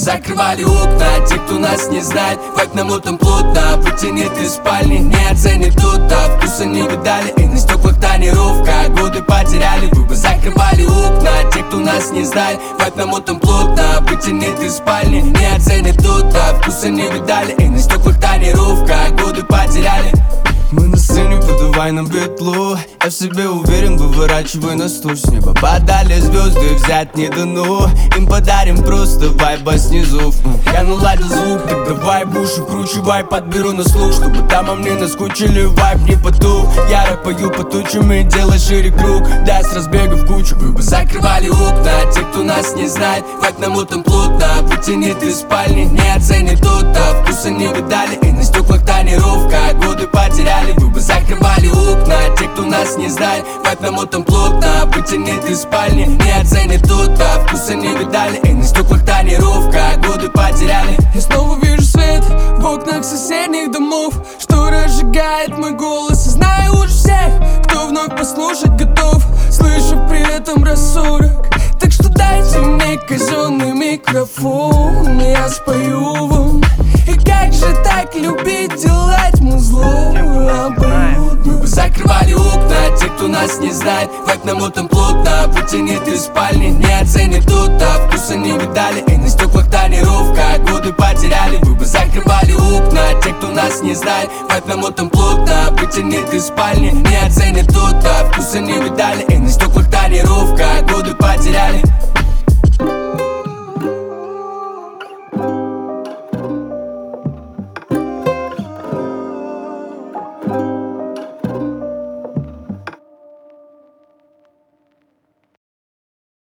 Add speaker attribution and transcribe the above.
Speaker 1: закрывали окна. Те, кто нас не знает, вайб намотан плотно. Вытянет из спальни, не оценит тут, а вкуса не видали. И на стеклах тонировка, годы потеряли. Вы бы закрывали окна. Те, кто нас не знает, вайб намотан плотно. Вытянет из спальни, не оценит тут, а вкуса не видали. И на стеклах тонировка, годы потеряли. Мы на сцене, подавай нам бетлу. Я в себе уверен, выворачивай на стул. С неба подали звезды, взять не дано. Им подарим просто вайба снизу. Я наладил звук, так давай бушу круче вайб подберу на слух, чтобы там мне наскучили, вайб не потух. Я рэп пою по тучам и делай шире круг. Да, с разбега в кучу. Вы бы закрывали окна. Те, кто нас не знает, вайб намотан плотно. Вытянет из спальни, не оценит тут, а вкуса не видали. И на стеклах тонировка, годы потеряли. Вы бы закрывали окна. Те, кто нас не знает, вайб намотан плотно. Вытянет из спальни, не оценит тут, а вкуса не видали. И на стеклах тонировка, годы потеряли.
Speaker 2: Я снова вижу свет в окнах соседних домов, что разжигает мой голос. И знаю уже всех, кто вновь послушать готов, слышу при этом рассудок. Так что дайте мне казенный микрофон, и я спою вам. И как же так любить делать музло обоюдно.
Speaker 1: Мы бы закрывали окна. Те, кто нас не знает, вайб намотан плотно. Вытянет из спальни, не оценит тут, а вкуса не видали. И на стеклах тонировка, годы потеряли. Вы бы закрывали окна. Те, кто нас не знает, вайб намотан плотно. Вытянет из спальни, не оценит тут, а вкуса не видали. И на стеклах тонировка, годы потеряли.